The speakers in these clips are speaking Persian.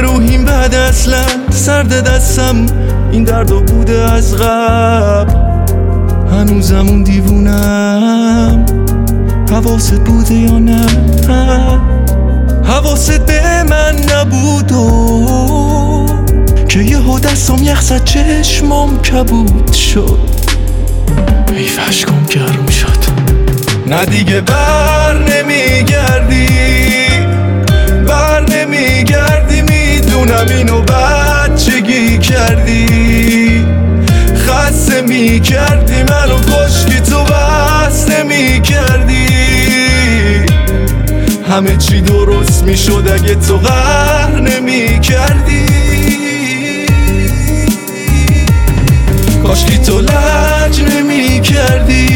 روحیم بعد اصلا سرد دستم این دردو بوده از قبل. هنوزم اون دیوونم، حواست بوده یا نه؟ حواست به من نبود و که یهو دستم یخ زد چشمام کبود شد. ای اشکام گرم شد. نه دیگه بر نمیگردی، بر نمیگردی، میدونم اینو بچگی کردی. خسته میکردی منو، کشکی تو بس نمیکردی. همه چی درست میشد اگه تو قهر نمیکردی. کاشکی تو لج نمیکردی،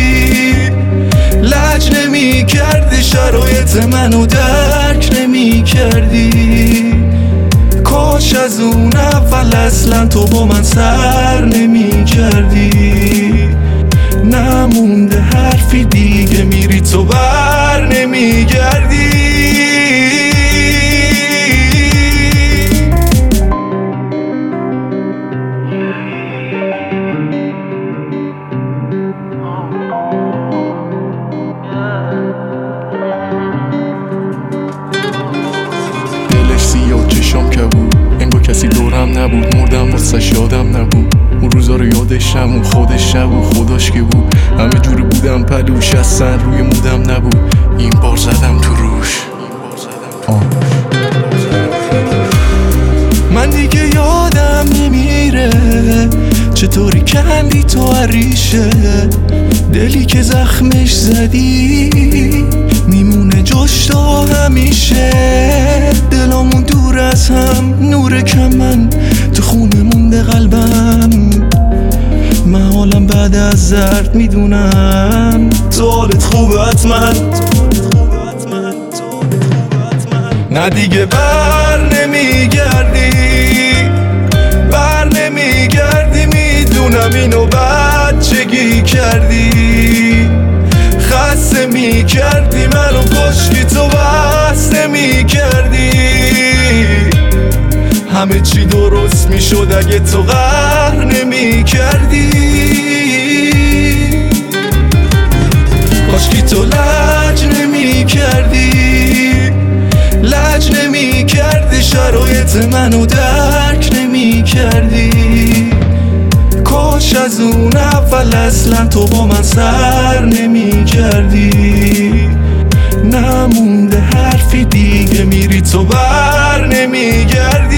لج نمیکردی، شرایط منو درک نمیکردی. کاش از اون اول اصلا تو با من سر نمیکردی. نمونده حرفی دیگه، میری تو بر نمیگردی. دلش سیاه چشام کبود، انگار کسی دورم نبود. مردم واسش یادم نبود، اون روزا رو یادشم، اون خودش نبود، خداش که بود. همه جوری بودم پلوش، اصلا روی مودم نبود. این بار زدم تو روش. من دیگه یادم نمیره چطوری کندی تو ریشه. دلی که زخمش زدی میمونه جاش تا همیشه. دلامون دور از هم، نور کم من تو خونه مونده قلبم. من حالم بعد از زرد میدونم، تو حالت خوبه حتما. نه دیگه بر نمیگردی، بر نمیگردی، میدونم اینو بچگی کردی. خسته میکردی منو، کشکی تو بس نمیکردی. همه چی درست میشد اگه تو قهر نمیکردی. کاشکی تو لج نمیکردی، لج نمیکردی، شرایط منو درک نمیکردی. کاش از اون اول اصلا تو با من سر نمیکردی. نمونده حرفی دیگه، میری تو بر نمیگردی.